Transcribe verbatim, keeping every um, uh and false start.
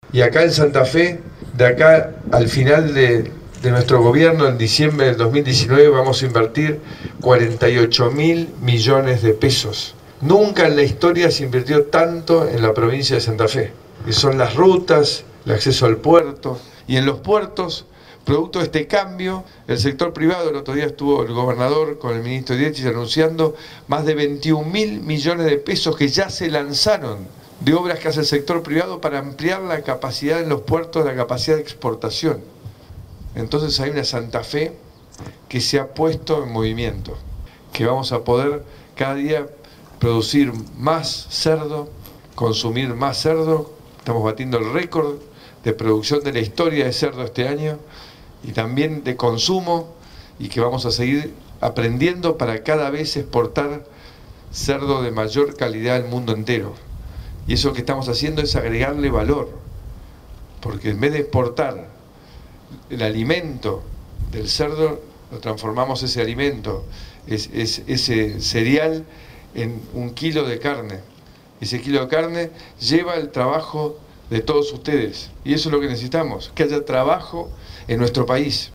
Y acá en Santa Fe, de acá al final de, de nuestro gobierno, en diciembre del dos mil diecinueve, vamos a invertir cuarenta y ocho mil millones de pesos. Nunca en la historia se invirtió tanto en la provincia de Santa Fe. Y son las rutas, el acceso al puerto. Y en los puertos, producto de este cambio, el sector privado, el otro día estuvo el gobernador con el ministro Dietz anunciando más de veintiún mil millones de pesos que ya se lanzaron de obras que hace el sector privado para ampliar la capacidad en los puertos, la capacidad de exportación. Entonces hay una Santa Fe que se ha puesto en movimiento, que vamos a poder cada día producir más cerdo, consumir más cerdo. Estamos batiendo el récord de producción de la historia de cerdo este año y también de consumo, y que vamos a seguir aprendiendo para cada vez exportar cerdo de mayor calidad al mundo entero. Y eso que estamos haciendo es agregarle valor, porque en vez de exportar el alimento del cerdo, lo transformamos ese alimento, es, es, ese cereal, en un kilo de carne. Ese kilo de carne lleva el trabajo de todos ustedes, y eso es lo que necesitamos, que haya trabajo en nuestro país.